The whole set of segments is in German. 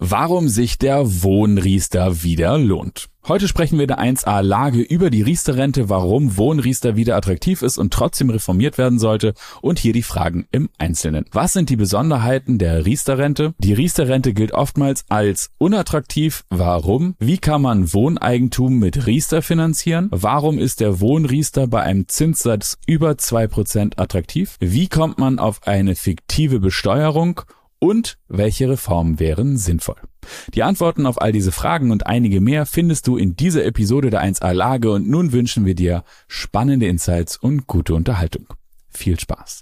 Warum sich der Wohnriester wieder lohnt. Heute sprechen wir in der 1a Lage über die Riester-Rente, warum Wohnriester wieder attraktiv ist und trotzdem reformiert werden sollte und hier die Fragen im Einzelnen. Was sind die Besonderheiten der Riester-Rente? Die Riester-Rente gilt oftmals als unattraktiv. Warum? Wie kann man Wohneigentum mit Riester finanzieren? Warum ist der Wohnriester bei einem Zinssatz über 2% attraktiv? Wie kommt man auf eine fiktive Besteuerung? Und welche Reformen wären sinnvoll? Die Antworten auf all diese Fragen und einige mehr findest du in dieser Episode der 1a Lage und nun wünschen wir dir spannende Insights und gute Unterhaltung. Viel Spaß!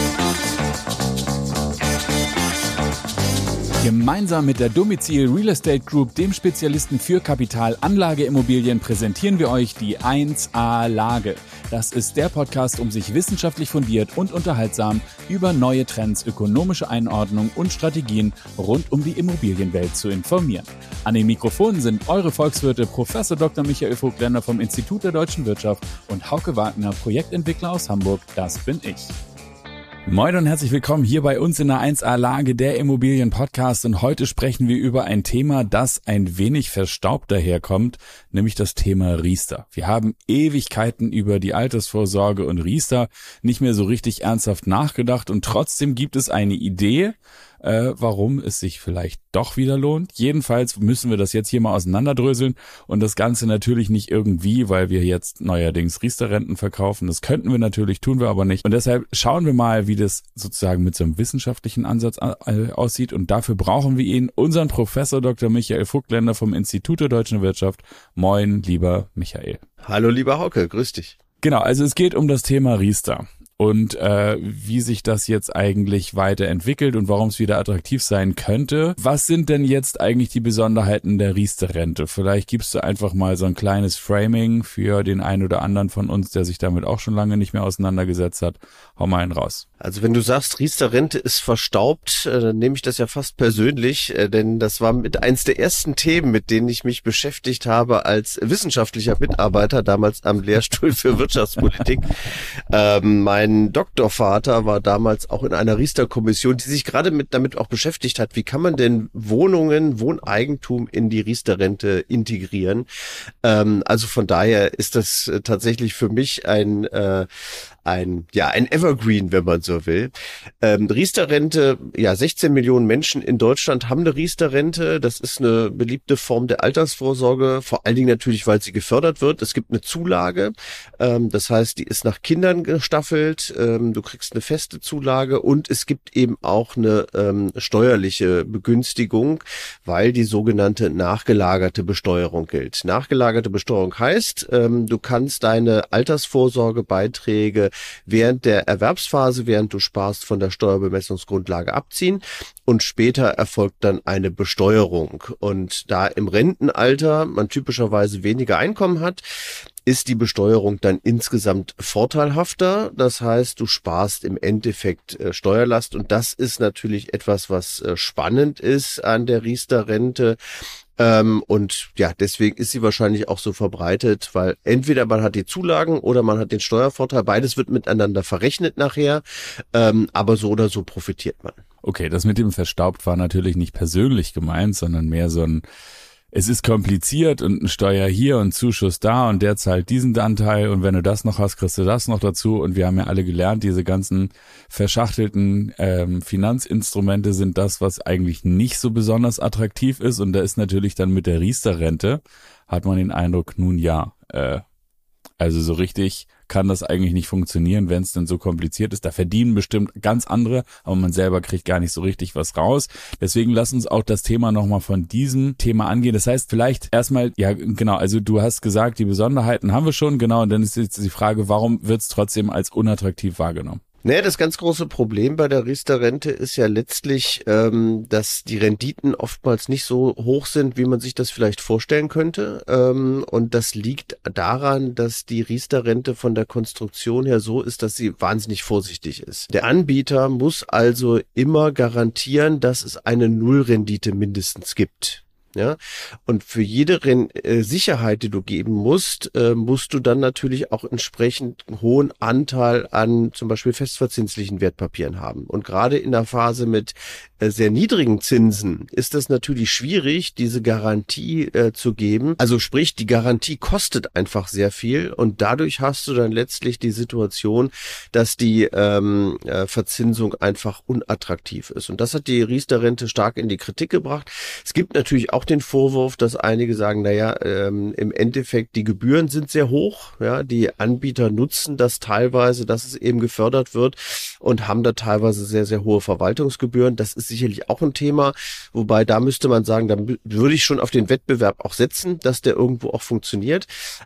Gemeinsam mit der Domizil Real Estate Group, dem Spezialisten für Kapitalanlageimmobilien, präsentieren wir euch die 1a Lage. Das ist der Podcast, um sich wissenschaftlich fundiert und unterhaltsam über neue Trends, ökonomische Einordnung und Strategien rund um die Immobilienwelt zu informieren. An den Mikrofonen sind eure Volkswirte Prof. Dr. Michael Vogtländer vom Institut der Deutschen Wirtschaft und Hauke Wagner, Projektentwickler aus Hamburg. Das bin ich. Moin und herzlich willkommen hier bei uns in der 1a Lage, der Immobilien-Podcast, und heute sprechen wir über ein Thema, das ein wenig verstaubt daherkommt, nämlich das Thema Riester. Wir haben Ewigkeiten über die Altersvorsorge und Riester nicht mehr so richtig ernsthaft nachgedacht und trotzdem gibt es eine Idee, warum es sich vielleicht doch wieder lohnt. Jedenfalls müssen wir das jetzt hier mal auseinanderdröseln und das Ganze natürlich nicht irgendwie, weil wir jetzt neuerdings Riester-Renten verkaufen. Das könnten wir natürlich, tun wir aber nicht. Und deshalb schauen wir mal, wie das sozusagen mit so einem wissenschaftlichen Ansatz aussieht, und dafür brauchen wir ihn, unseren Professor Dr. Michael Vogtländer vom Institut der Deutschen Wirtschaft. Moin, lieber Michael. Hallo, lieber Hauke, grüß dich. Genau, also es geht um das Thema Riester. Und wie sich das jetzt eigentlich weiterentwickelt und warum es wieder attraktiv sein könnte. Was sind denn jetzt eigentlich die Besonderheiten der Riester-Rente? Vielleicht gibst du einfach mal so ein kleines Framing für den einen oder anderen von uns, der sich damit auch schon lange nicht mehr auseinandergesetzt hat. Hau mal einen raus. Also wenn du sagst, Riester-Rente ist verstaubt, dann nehme ich das ja fast persönlich, denn das war mit eins der ersten Themen, mit denen ich mich beschäftigt habe als wissenschaftlicher Mitarbeiter, damals am Lehrstuhl für Wirtschaftspolitik. Mein Doktorvater war damals auch in einer Riester-Kommission, die sich gerade damit auch beschäftigt hat, wie kann man denn Wohneigentum in die Riester-Rente integrieren. Also von daher ist das tatsächlich für mich ein Evergreen, wenn man so will. Riester-Rente, 16 Millionen Menschen in Deutschland haben eine Riester-Rente. Das ist eine beliebte Form der Altersvorsorge, vor allen Dingen natürlich, weil sie gefördert wird. Es gibt eine Zulage, das heißt, die ist nach Kindern gestaffelt. Du kriegst eine feste Zulage und es gibt eben auch eine steuerliche Begünstigung, weil die sogenannte nachgelagerte Besteuerung gilt. Nachgelagerte Besteuerung heißt, du kannst deine Altersvorsorgebeiträge während der Erwerbsphase, während du sparst, von der Steuerbemessungsgrundlage abziehen und später erfolgt dann eine Besteuerung. Und da im Rentenalter man typischerweise weniger Einkommen hat, ist die Besteuerung dann insgesamt vorteilhafter. Das heißt, du sparst im Endeffekt Steuerlast und das ist natürlich etwas, was spannend ist an der Riester-Rente. Und ja, deswegen ist sie wahrscheinlich auch so verbreitet, weil entweder man hat die Zulagen oder man hat den Steuervorteil. Beides wird miteinander verrechnet nachher, aber so oder so profitiert man. Okay, das mit dem verstaubt war natürlich nicht persönlich gemeint, sondern mehr so ein, es ist kompliziert und ein Steuer hier und Zuschuss da und der zahlt diesen Anteil und wenn du das noch hast, kriegst du das noch dazu. Und wir haben ja alle gelernt, diese ganzen verschachtelten Finanzinstrumente sind das, was eigentlich nicht so besonders attraktiv ist. Und da ist natürlich dann mit der Riester-Rente, hat man den Eindruck, nun ja, also so richtig kann das eigentlich nicht funktionieren, wenn es denn so kompliziert ist. Da verdienen bestimmt ganz andere, aber man selber kriegt gar nicht so richtig was raus. Deswegen lass uns auch das Thema nochmal von diesem Thema angehen. Das heißt vielleicht erstmal, ja genau, also du hast gesagt, die Besonderheiten haben wir schon, genau, und dann ist jetzt die Frage, warum wird es trotzdem als unattraktiv wahrgenommen? Naja, das ganz große Problem bei der Riester-Rente ist ja letztlich, dass die Renditen oftmals nicht so hoch sind, wie man sich das vielleicht vorstellen könnte. Und das liegt daran, dass die Riester-Rente von der Konstruktion her so ist, dass sie wahnsinnig vorsichtig ist. Der Anbieter muss also immer garantieren, dass es eine Nullrendite mindestens gibt. Ja, und für jede Sicherheit, die du geben musst, musst du dann natürlich auch entsprechend einen hohen Anteil an zum Beispiel festverzinslichen Wertpapieren haben. Und gerade in der Phase mit sehr niedrigen Zinsen ist es natürlich schwierig, diese Garantie zu geben. Also sprich, die Garantie kostet einfach sehr viel und dadurch hast du dann letztlich die Situation, dass die Verzinsung einfach unattraktiv ist. Und das hat die Riester-Rente stark in die Kritik gebracht. Es gibt natürlich auch den Vorwurf, dass einige sagen, im Endeffekt die Gebühren sind sehr hoch, ja, die Anbieter nutzen das teilweise, dass es eben gefördert wird und haben da teilweise sehr, sehr hohe Verwaltungsgebühren. Das ist sicherlich auch ein Thema, wobei da müsste man sagen, da würde ich schon auf den Wettbewerb auch setzen, dass der irgendwo auch funktioniert.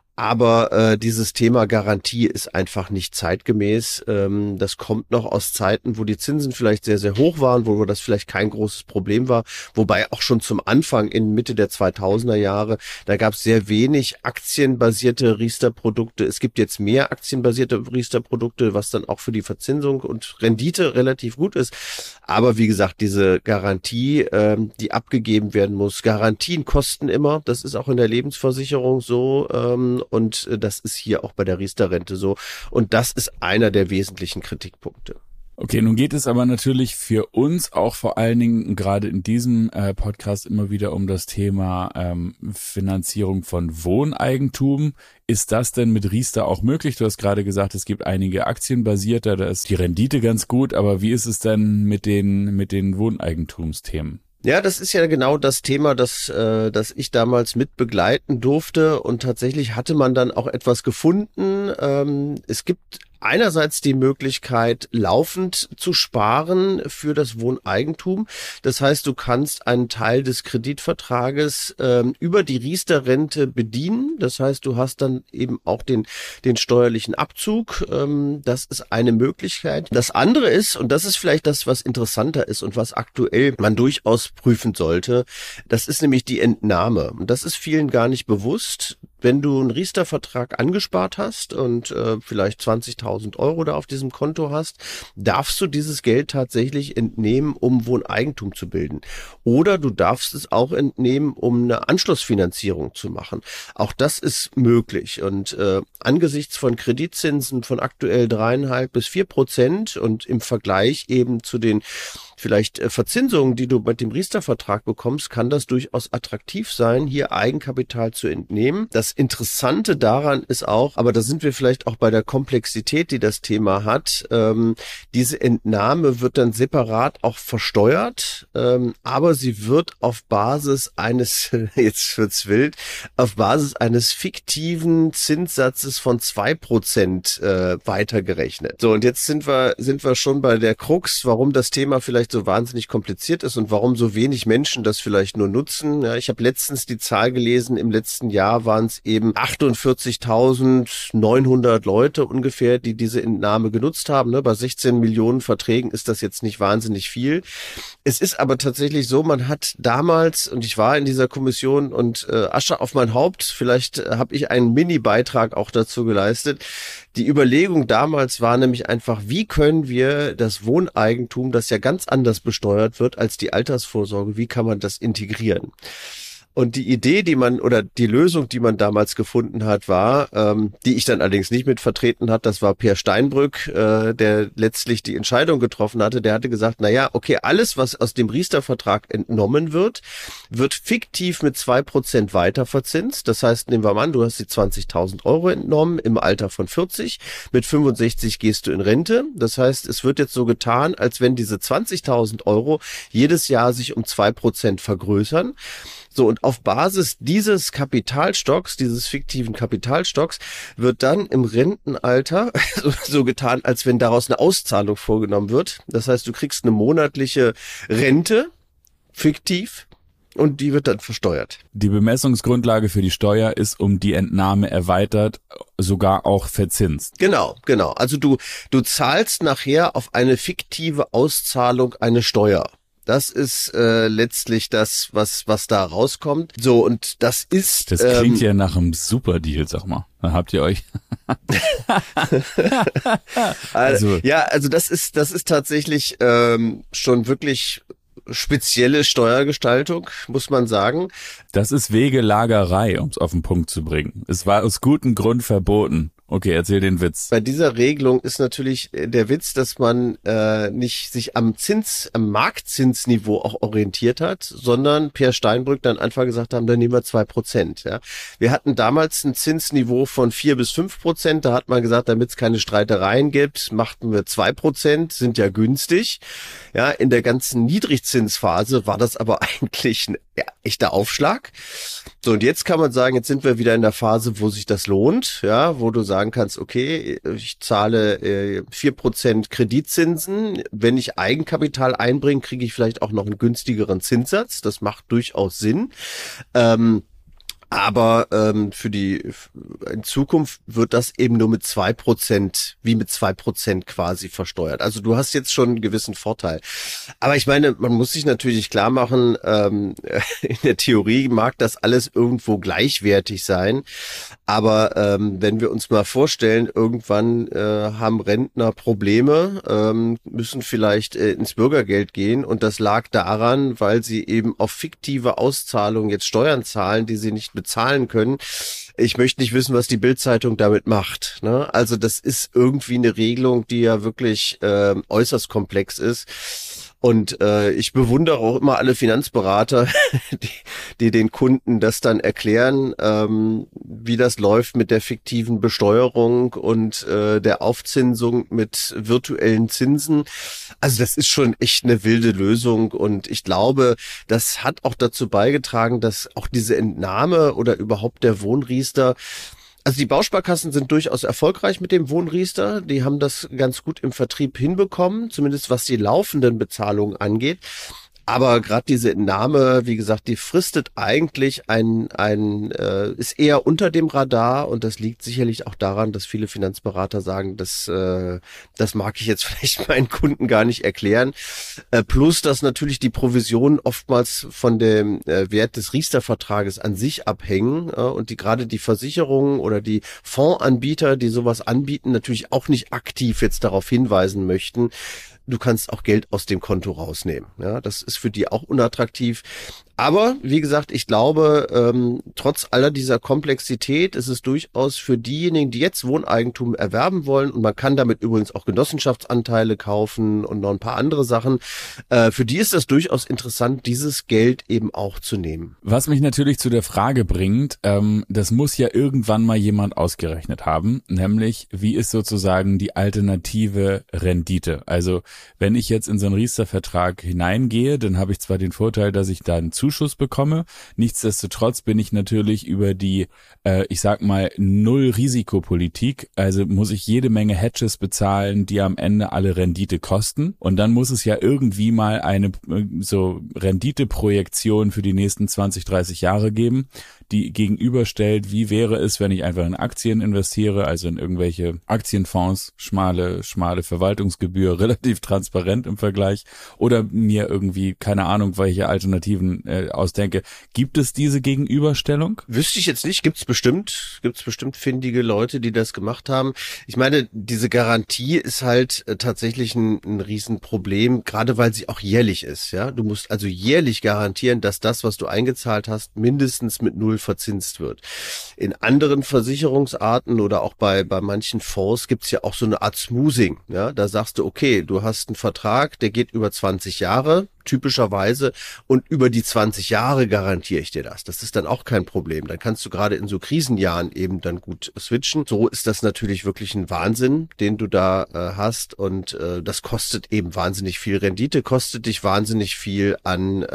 Aber dieses Thema Garantie ist einfach nicht zeitgemäß. Das kommt noch aus Zeiten, wo die Zinsen vielleicht sehr, sehr hoch waren, wo das vielleicht kein großes Problem war. Wobei auch schon zum Anfang in Mitte der 2000er Jahre, da gab es sehr wenig aktienbasierte Riester-Produkte. Es gibt jetzt mehr aktienbasierte Riester-Produkte, was dann auch für die Verzinsung und Rendite relativ gut ist. Aber wie gesagt, diese Garantie, die abgegeben werden muss, Garantien kosten immer. Das ist auch in der Lebensversicherung so. Und das ist hier auch bei der Riester-Rente so. Und das ist einer der wesentlichen Kritikpunkte. Okay, nun geht es aber natürlich für uns auch vor allen Dingen gerade in diesem Podcast immer wieder um das Thema Finanzierung von Wohneigentum. Ist das denn mit Riester auch möglich? Du hast gerade gesagt, es gibt einige aktienbasierte, da ist die Rendite ganz gut, aber wie ist es denn mit den Wohneigentumsthemen? Ja, das ist ja genau das Thema, das ich damals mit begleiten durfte und tatsächlich hatte man dann auch etwas gefunden. Es gibt einerseits die Möglichkeit, laufend zu sparen für das Wohneigentum. Das heißt, du kannst einen Teil des Kreditvertrages über die Riester-Rente bedienen. Das heißt, du hast dann eben auch den steuerlichen Abzug. Das ist eine Möglichkeit. Das andere ist, und das ist vielleicht das, was interessanter ist und was aktuell man durchaus prüfen sollte, das ist nämlich die Entnahme. Und das ist vielen gar nicht bewusst. Wenn du einen Riester-Vertrag angespart hast und vielleicht 20.000 Euro da auf diesem Konto hast, darfst du dieses Geld tatsächlich entnehmen, um Wohneigentum zu bilden. Oder du darfst es auch entnehmen, um eine Anschlussfinanzierung zu machen. Auch das ist möglich. Und angesichts von Kreditzinsen von aktuell 3,5-4% und im Vergleich eben zu den vielleicht Verzinsungen, die du mit dem Riester-Vertrag bekommst, kann das durchaus attraktiv sein, hier Eigenkapital zu entnehmen. Das Interessante daran ist auch, aber da sind wir vielleicht auch bei der Komplexität, die das Thema hat, diese Entnahme wird dann separat auch versteuert, aber sie wird auf Basis eines, jetzt wird's wild, auf Basis eines fiktiven Zinssatzes von 2% weitergerechnet. So, und jetzt sind wir schon bei der Krux, warum das Thema vielleicht so wahnsinnig kompliziert ist und warum so wenig Menschen das vielleicht nur nutzen. Ja, ich habe letztens die Zahl gelesen, im letzten Jahr waren es eben 48.900 Leute ungefähr, die diese Entnahme genutzt haben. Ne? Bei 16 Millionen Verträgen ist das jetzt nicht wahnsinnig viel. Es ist aber tatsächlich so, man hat damals, und ich war in dieser Kommission und Asche auf mein Haupt, vielleicht habe ich einen Mini-Beitrag auch dazu geleistet. Die Überlegung damals war nämlich einfach, wie können wir das Wohneigentum, das ja ganz anders besteuert wird als die Altersvorsorge, wie kann man das integrieren? Und die Idee, die Lösung, die man damals gefunden hat, war, die ich dann allerdings nicht mit vertreten hat, das war Peer Steinbrück, der letztlich die Entscheidung getroffen hatte. Der hatte gesagt, okay, alles, was aus dem Riester-Vertrag entnommen wird fiktiv mit 2% weiter verzinst. Das heißt, nehmen wir mal an, du hast die 20.000 Euro entnommen im Alter von 40. Mit 65 gehst du in Rente. Das heißt, es wird jetzt so getan, als wenn diese 20.000 Euro jedes Jahr sich um 2% vergrößern. So, und auf Basis dieses Kapitalstocks, dieses fiktiven Kapitalstocks, wird dann im Rentenalter so getan, als wenn daraus eine Auszahlung vorgenommen wird. Das heißt, du kriegst eine monatliche Rente, fiktiv, und die wird dann versteuert. Die Bemessungsgrundlage für die Steuer ist um die Entnahme erweitert, sogar auch verzinst. Genau. Also du zahlst nachher auf eine fiktive Auszahlung eine Steuer. Das ist letztlich das, was da rauskommt. So, und das ist... Das klingt ja nach einem Superdeal, sag mal. Dann habt ihr euch... also das ist tatsächlich schon wirklich spezielle Steuergestaltung, muss man sagen. Das ist Wegelagerei, um es auf den Punkt zu bringen. Es war aus gutem Grund verboten. Okay, erzähl den Witz. Bei dieser Regelung ist natürlich der Witz, dass man nicht sich am Marktzinsniveau auch orientiert hat, sondern Peer Steinbrück dann einfach gesagt haben, dann nehmen wir 2%. Ja. Wir hatten damals ein Zinsniveau von 4-5%. Da hat man gesagt, damit es keine Streitereien gibt, machten wir 2%, sind ja günstig. Ja, in der ganzen Niedrigzinsphase war das aber eigentlich ein echter Aufschlag. So, und jetzt kann man sagen, jetzt sind wir wieder in der Phase, wo sich das lohnt, ja, wo du sagen kannst, okay, ich zahle 4% Kreditzinsen. Wenn ich Eigenkapital einbringe, kriege ich vielleicht auch noch einen günstigeren Zinssatz. Das macht durchaus Sinn. Aber in Zukunft wird das eben nur mit 2%, wie mit 2% quasi versteuert. Also du hast jetzt schon einen gewissen Vorteil. Aber ich meine, man muss sich natürlich klar machen, in der Theorie mag das alles irgendwo gleichwertig sein. Aber wenn wir uns mal vorstellen, irgendwann haben Rentner Probleme, müssen vielleicht ins Bürgergeld gehen. Und das lag daran, weil sie eben auf fiktive Auszahlungen jetzt Steuern zahlen, die sie nicht bezahlen können. Ich möchte nicht wissen, was die Bild-Zeitung damit macht. Ne? Also das ist irgendwie eine Regelung, die ja wirklich äußerst komplex ist. Und ich bewundere auch immer alle Finanzberater, die den Kunden das dann erklären, wie das läuft mit der fiktiven Besteuerung und der Aufzinsung mit virtuellen Zinsen. Also das ist schon echt eine wilde Lösung. Und ich glaube, das hat auch dazu beigetragen, dass auch diese Entnahme oder überhaupt der Wohnriester. Also die Bausparkassen sind durchaus erfolgreich mit dem Wohnriester. Die haben das ganz gut im Vertrieb hinbekommen, zumindest was die laufenden Bezahlungen angeht. Aber gerade diese Entnahme, wie gesagt, die fristet eigentlich ist eher unter dem Radar, und das liegt sicherlich auch daran, dass viele Finanzberater sagen, das mag ich jetzt vielleicht meinen Kunden gar nicht erklären. Plus, dass natürlich die Provisionen oftmals von dem Wert des Riester-Vertrages an sich abhängen, und gerade die Versicherungen oder die Fondsanbieter, die sowas anbieten, natürlich auch nicht aktiv jetzt darauf hinweisen möchten, du kannst auch Geld aus dem Konto rausnehmen. Ja, das ist für die auch unattraktiv. Aber wie gesagt, ich glaube, trotz aller dieser Komplexität ist es durchaus für diejenigen, die jetzt Wohneigentum erwerben wollen, und man kann damit übrigens auch Genossenschaftsanteile kaufen und noch ein paar andere Sachen, für die ist das durchaus interessant, dieses Geld eben auch zu nehmen. Was mich natürlich zu der Frage bringt, das muss ja irgendwann mal jemand ausgerechnet haben, nämlich wie ist sozusagen die alternative Rendite? Also wenn ich jetzt in so einen Riester-Vertrag hineingehe, dann habe ich zwar den Vorteil, dass ich da einen Zuschuss bekomme, nichtsdestotrotz bin ich natürlich über die, ich sag mal, Null-Risikopolitik, also muss ich jede Menge Hedges bezahlen, die am Ende alle Rendite kosten, und dann muss es ja irgendwie mal eine so Renditeprojektion für die nächsten 20, 30 Jahre geben, die gegenüberstellt, wie wäre es, wenn ich einfach in Aktien investiere, also in irgendwelche Aktienfonds, schmale Verwaltungsgebühr, relativ transparent im Vergleich, oder mir irgendwie, keine Ahnung, welche Alternativen ausdenke. Gibt es diese Gegenüberstellung? Wüsste ich jetzt nicht, gibt's bestimmt findige Leute, die das gemacht haben. Ich meine, diese Garantie ist halt tatsächlich ein Riesenproblem, gerade weil sie auch jährlich ist. Ja, du musst also jährlich garantieren, dass das, was du eingezahlt hast, mindestens mit Null verzinst wird. In anderen Versicherungsarten oder auch bei manchen Fonds gibt's ja auch so eine Art Smoothing. Ja, da sagst du, okay, du hast einen Vertrag, der geht über 20 Jahre, typischerweise, und über die 20 Jahre garantiere ich dir das. Das ist dann auch kein Problem. Dann kannst du gerade in so Krisenjahren eben dann gut switchen. So ist das natürlich wirklich ein Wahnsinn, den du da hast, und das kostet eben wahnsinnig viel. Rendite kostet dich wahnsinnig viel an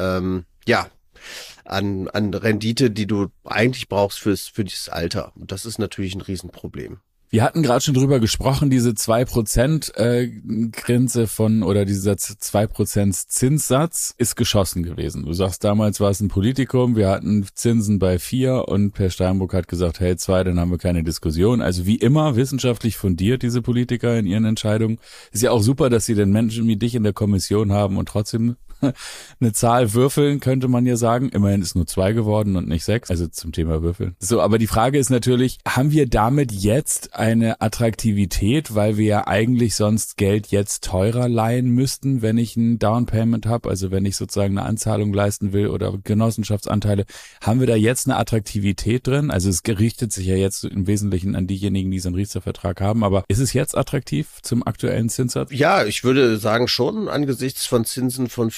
Rendite, die du eigentlich brauchst für dieses Alter. Und das ist natürlich ein Riesenproblem. Wir hatten gerade schon drüber gesprochen, diese 2% Grenze oder dieser 2% Zinssatz ist geschossen gewesen. Du sagst, damals war es ein Politikum, wir hatten Zinsen bei 4 und Per Steinbrück hat gesagt, hey 2, dann haben wir keine Diskussion. Also wie immer wissenschaftlich fundiert, diese Politiker in ihren Entscheidungen. Ist ja auch super, dass sie den Menschen wie dich in der Kommission haben und trotzdem eine Zahl würfeln, könnte man ja sagen. Immerhin ist nur 2 geworden und nicht 6, also zum Thema Würfeln. So, aber die Frage ist natürlich, haben wir damit jetzt eine Attraktivität, weil wir ja eigentlich sonst Geld jetzt teurer leihen müssten, wenn ich ein Downpayment habe, also wenn ich sozusagen eine Anzahlung leisten will oder Genossenschaftsanteile, haben wir da jetzt eine Attraktivität drin? Also es richtet sich ja jetzt im Wesentlichen an diejenigen, die so einen Riester-Vertrag haben, aber ist es jetzt attraktiv zum aktuellen Zinssatz? Ja, ich würde sagen schon, angesichts von Zinsen von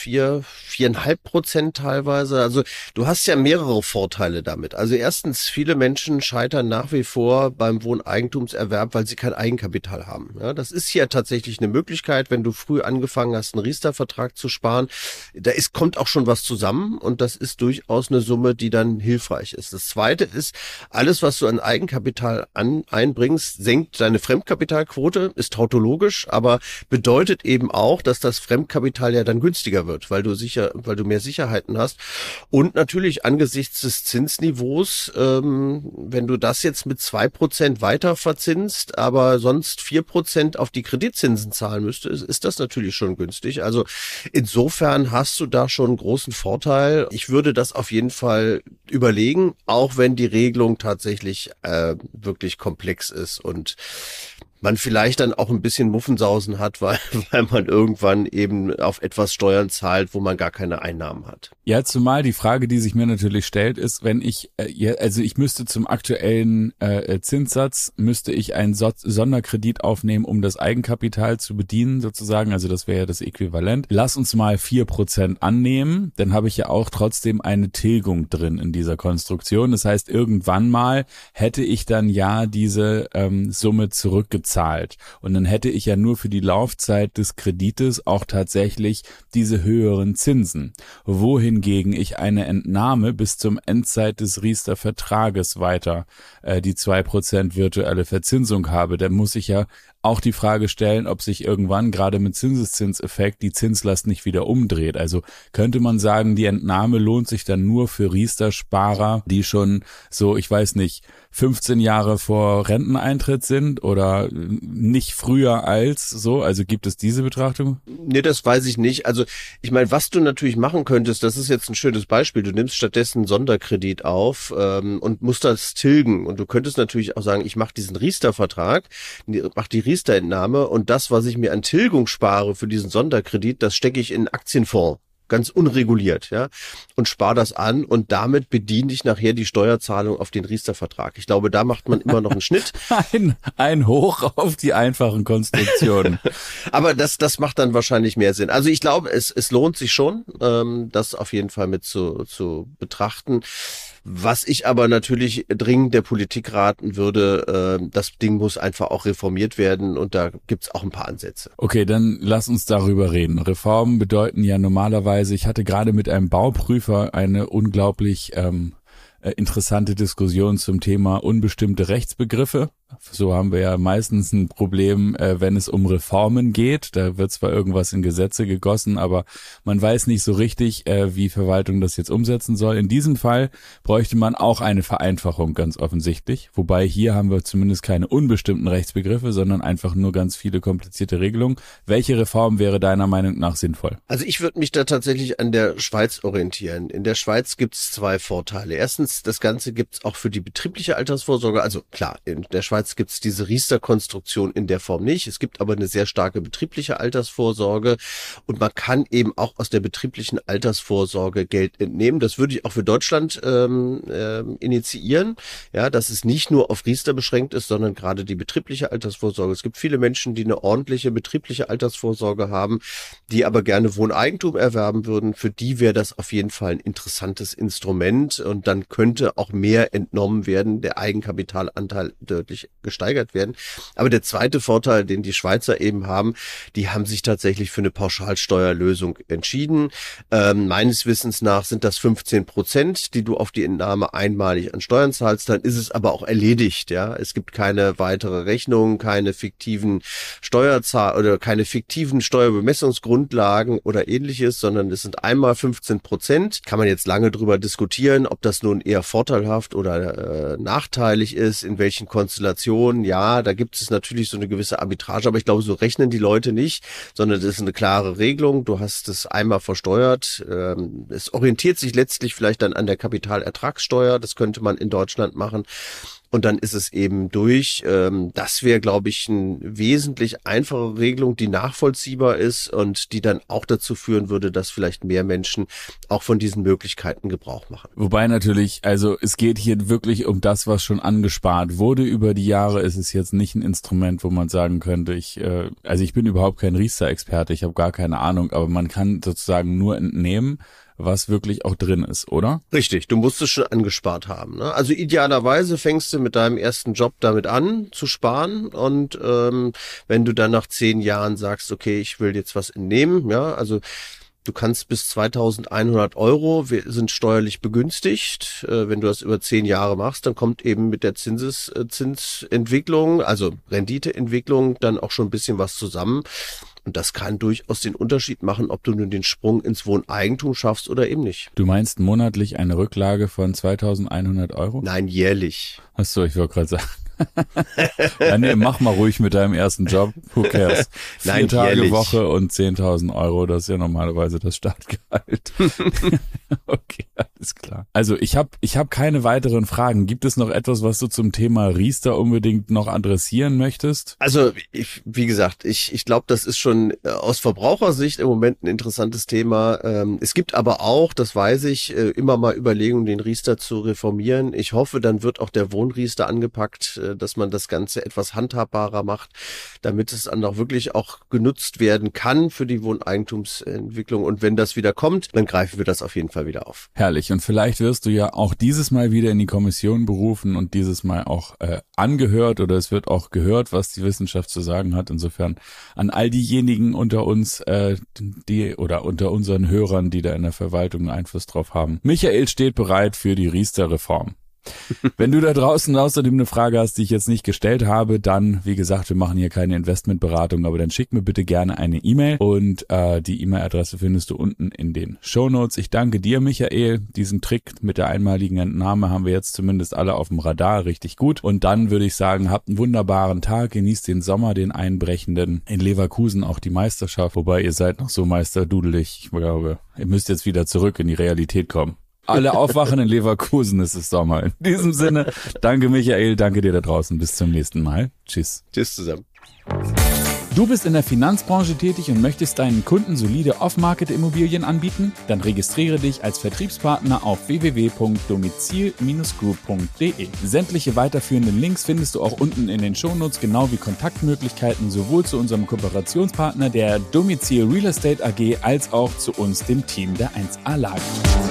4,5% teilweise. Also du hast ja mehrere Vorteile damit. Also erstens, viele Menschen scheitern nach wie vor beim Wohneigentumserwerb, weil sie kein Eigenkapital haben. Ja, das ist ja tatsächlich eine Möglichkeit, wenn du früh angefangen hast, einen Riester-Vertrag zu sparen. Kommt auch schon was zusammen und das ist durchaus eine Summe, die dann hilfreich ist. Das Zweite ist, alles, was du an Eigenkapital einbringst, senkt deine Fremdkapitalquote, ist tautologisch, aber bedeutet eben auch, dass das Fremdkapital ja dann günstiger wird, weil du mehr Sicherheiten hast. Und natürlich angesichts des Zinsniveaus, wenn du das jetzt mit 2% weiter verzinst, aber sonst 4% auf die Kreditzinsen zahlen müsstest, ist das natürlich schon günstig. Also insofern hast du da schon einen großen Vorteil. Ich würde das auf jeden Fall überlegen, auch wenn die Regelung tatsächlich wirklich komplex ist und man vielleicht dann auch ein bisschen Muffensausen hat, weil man irgendwann eben auf etwas Steuern zahlt, wo man gar keine Einnahmen hat. Ja, zumal die Frage, die sich mir natürlich stellt, ist, wenn ich, ich müsste zum aktuellen Zinssatz, müsste ich einen Sonderkredit aufnehmen, um das Eigenkapital zu bedienen sozusagen, also das wäre ja das Äquivalent. Lass uns mal 4% annehmen, dann habe ich ja auch trotzdem eine Tilgung drin in dieser Konstruktion. Das heißt, irgendwann mal hätte ich dann ja diese Summe zurückgezahlt. Und dann hätte ich ja nur für die Laufzeit des Kredites auch tatsächlich diese höheren Zinsen. Wohingegen ich eine Entnahme bis zum Endzeit des Riester-Vertrages weiter die 2% virtuelle Verzinsung habe. Dann muss ich ja auch die Frage stellen, ob sich irgendwann gerade mit Zinseszinseffekt die Zinslast nicht wieder umdreht. Also könnte man sagen, die Entnahme lohnt sich dann nur für Riester-Sparer, die schon so, ich weiß nicht, 15 Jahre vor Renteneintritt sind oder nicht früher als so? Also gibt es diese Betrachtung? Nee, das weiß ich nicht. Also ich meine, was du natürlich machen könntest, das ist jetzt ein schönes Beispiel. Du nimmst stattdessen einen Sonderkredit auf und musst das tilgen. Und du könntest natürlich auch sagen, ich mache diesen Riester-Vertrag, mache die Riester-Entnahme und das, was ich mir an Tilgung spare für diesen Sonderkredit, das stecke ich in einen Aktienfonds. Ganz unreguliert, ja, und spar das an und damit bediene ich nachher die Steuerzahlung auf den Riester-Vertrag. Ich glaube, da macht man immer noch einen Schnitt. Ein Hoch auf die einfachen Konstruktionen. Aber das macht dann wahrscheinlich mehr Sinn. Also ich glaube, es lohnt sich schon, das auf jeden Fall mit zu betrachten. Was ich aber natürlich dringend der Politik raten würde, das Ding muss einfach auch reformiert werden und da gibt's auch ein paar Ansätze. Okay, dann lass uns darüber reden. Reformen bedeuten ja normalerweise, ich hatte gerade mit einem Bauprüfer eine unglaublich interessante Diskussion zum Thema unbestimmte Rechtsbegriffe. So haben wir ja meistens ein Problem, wenn es um Reformen geht. Da wird zwar irgendwas in Gesetze gegossen, aber man weiß nicht so richtig, wie Verwaltung das jetzt umsetzen soll. In diesem Fall bräuchte man auch eine Vereinfachung, ganz offensichtlich. Wobei hier haben wir zumindest keine unbestimmten Rechtsbegriffe, sondern einfach nur ganz viele komplizierte Regelungen. Welche Reform wäre deiner Meinung nach sinnvoll? Also ich würde mich da tatsächlich an der Schweiz orientieren. In der Schweiz gibt es 2 Vorteile. Erstens, das Ganze gibt es auch für die betriebliche Altersvorsorge. Also klar, in der Schweiz gibt es diese Riester-Konstruktion in der Form nicht. Es gibt aber eine sehr starke betriebliche Altersvorsorge und man kann eben auch aus der betrieblichen Altersvorsorge Geld entnehmen. Das würde ich auch für Deutschland initiieren, ja, dass es nicht nur auf Riester beschränkt ist, sondern gerade die betriebliche Altersvorsorge. Es gibt viele Menschen, die eine ordentliche betriebliche Altersvorsorge haben, die aber gerne Wohneigentum erwerben würden. Für die wäre das auf jeden Fall ein interessantes Instrument und dann könnte auch mehr entnommen werden, der Eigenkapitalanteil deutlich gesteigert werden. Aber der zweite Vorteil, den die Schweizer eben haben, die haben sich tatsächlich für eine Pauschalsteuerlösung entschieden. Meines Wissens nach sind das 15%, die du auf die Entnahme einmalig an Steuern zahlst. Dann ist es aber auch erledigt. Ja, es gibt keine weitere Rechnung, keine fiktiven oder keine fiktiven Steuerbemessungsgrundlagen oder ähnliches, sondern es sind einmal 15%. Kann man jetzt lange drüber diskutieren, ob das nun eher vorteilhaft oder nachteilig ist, in welchen Konstellationen Spekulation, ja, da gibt es natürlich so eine gewisse Arbitrage, aber ich glaube, so rechnen die Leute nicht, sondern das ist eine klare Regelung. Du hast es einmal versteuert. Es orientiert sich letztlich vielleicht dann an der Kapitalertragssteuer. Das könnte man in Deutschland machen. Und dann ist es eben durch. Das wäre, glaube ich, eine wesentlich einfache Regelung, die nachvollziehbar ist und die dann auch dazu führen würde, dass vielleicht mehr Menschen auch von diesen Möglichkeiten Gebrauch machen. Wobei natürlich, also es geht hier wirklich um das, was schon angespart wurde über die Jahre. Es ist jetzt nicht ein Instrument, wo man sagen könnte, ich bin überhaupt kein Riester-Experte, ich habe gar keine Ahnung, aber man kann sozusagen nur entnehmen, was wirklich auch drin ist, oder? Richtig, du musst es schon angespart haben, ne? Also idealerweise fängst du mit deinem ersten Job damit an zu sparen und wenn du dann nach 10 Jahren sagst, okay, ich will jetzt was entnehmen, ja, also du kannst bis 2.100 Euro sind steuerlich begünstigt. Wenn du das über 10 Jahre machst, dann kommt eben mit der Zinsentwicklung, also Renditeentwicklung, dann auch schon ein bisschen was zusammen. Und das kann durchaus den Unterschied machen, ob du nun den Sprung ins Wohneigentum schaffst oder eben nicht. Du meinst monatlich eine Rücklage von 2.100 Euro? Nein, jährlich. Ach so, ich wollte gerade sagen. Ja, nee, mach mal ruhig mit deinem ersten Job. Who cares? 4 Tage jährlich. Woche und 10.000 Euro, das ist ja normalerweise das Startgehalt. Okay, alles klar. Also ich hab keine weiteren Fragen. Gibt es noch etwas, was du zum Thema Riester unbedingt noch adressieren möchtest? Also wie gesagt, ich glaube, das ist schon aus Verbrauchersicht im Moment ein interessantes Thema. Es gibt aber auch, das weiß ich, immer mal Überlegungen, den Riester zu reformieren. Ich hoffe, dann wird auch der Wohnriester angepackt, dass man das Ganze etwas handhabbarer macht, damit es dann auch wirklich auch genutzt werden kann für die Wohneigentumsentwicklung. Und wenn das wieder kommt, dann greifen wir das auf jeden Fall wieder auf. Herrlich. Und vielleicht wirst du ja auch dieses Mal wieder in die Kommission berufen und dieses Mal auch angehört oder es wird auch gehört, was die Wissenschaft zu sagen hat. Insofern an all diejenigen unter uns, die oder unter unseren Hörern, die da in der Verwaltung einen Einfluss drauf haben. Michael steht bereit für die Riester-Reform. Wenn du da draußen außerdem eine Frage hast, die ich jetzt nicht gestellt habe, dann, wie gesagt, wir machen hier keine Investmentberatung, aber dann schick mir bitte gerne eine E-Mail und die E-Mail-Adresse findest du unten in den Shownotes. Ich danke dir, Michael. Diesen Trick mit der einmaligen Entnahme haben wir jetzt zumindest alle auf dem Radar, richtig gut. Und dann würde ich sagen, habt einen wunderbaren Tag, genießt den Sommer, den einbrechenden, in Leverkusen auch die Meisterschaft, wobei ihr seid noch so meisterdudelig. Ich glaube, ihr müsst jetzt wieder zurück in die Realität kommen. Alle aufwachen in Leverkusen, es ist Sommer. In diesem Sinne, danke Michael, danke dir da draußen. Bis zum nächsten Mal. Tschüss. Tschüss zusammen. Du bist in der Finanzbranche tätig und möchtest deinen Kunden solide Off-Market-Immobilien anbieten? Dann registriere dich als Vertriebspartner auf www.domizil-group.de. Sämtliche weiterführenden Links findest du auch unten in den Shownotes, genau wie Kontaktmöglichkeiten sowohl zu unserem Kooperationspartner der Domizil Real Estate AG als auch zu uns, dem Team der 1A Lage.